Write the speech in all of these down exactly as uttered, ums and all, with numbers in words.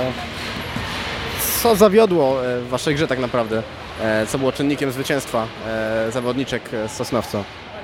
Co zawiodło w waszej grze tak naprawdę? Co było czynnikiem zwycięstwa zawodniczek z Sosnowca?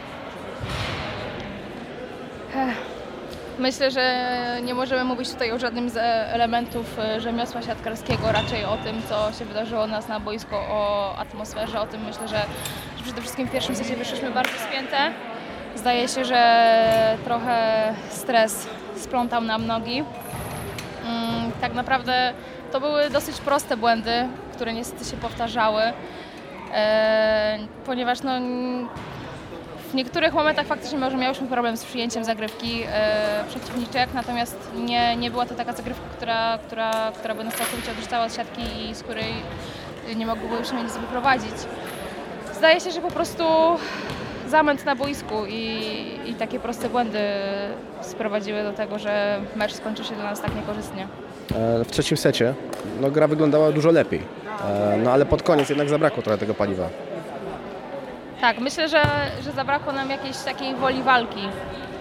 Myślę, że nie możemy mówić tutaj o żadnym z elementów rzemiosła siatkarskiego, raczej o tym, co się wydarzyło u nas na boisku, o atmosferze, o tym myślę, że, że przede wszystkim w pierwszym secie wyszliśmy bardzo spięte. Zdaje się, że trochę stres splątał nam nogi. Tak naprawdę to były dosyć proste błędy, które niestety się powtarzały, ponieważ no, w niektórych momentach faktycznie może miałyśmy problem z przyjęciem zagrywki e, przeciwniczek, natomiast nie, nie była to taka zagrywka, która, która, która by nas całkowicie odrzucała od siatki i z której nie mogłybyśmy nic wyprowadzić. Zdaje się, że po prostu zamęt na boisku i, i takie proste błędy sprowadziły do tego, że mecz skończył się dla nas tak niekorzystnie. W trzecim secie no, gra wyglądała dużo lepiej, no ale pod koniec jednak zabrakło trochę tego paliwa. Tak, myślę, że, że zabrakło nam jakiejś takiej woli walki. Yy,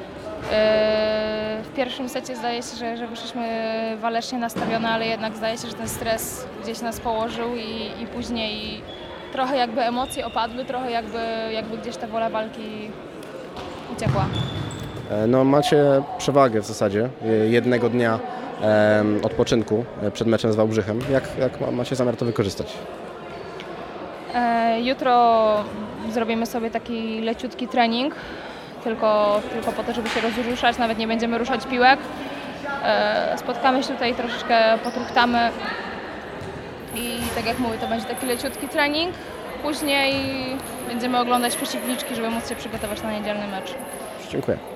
w pierwszym secie zdaje się, że, że wyszliśmy walecznie nastawione, ale jednak zdaje się, że ten stres gdzieś nas położył i, i później trochę jakby emocje opadły, trochę jakby, jakby gdzieś ta wola walki uciekła. No macie przewagę w zasadzie jednego dnia e, odpoczynku przed meczem z Wałbrzychem. Jak, jak macie zamiar to wykorzystać? Jutro zrobimy sobie taki leciutki trening, tylko, tylko po to, żeby się rozruszać, nawet nie będziemy ruszać piłek. Spotkamy się tutaj, troszeczkę potruchtamy i tak jak mówię, to będzie taki leciutki trening. Później będziemy oglądać przeciwniczki, żeby móc się przygotować na niedzielny mecz. Dziękuję.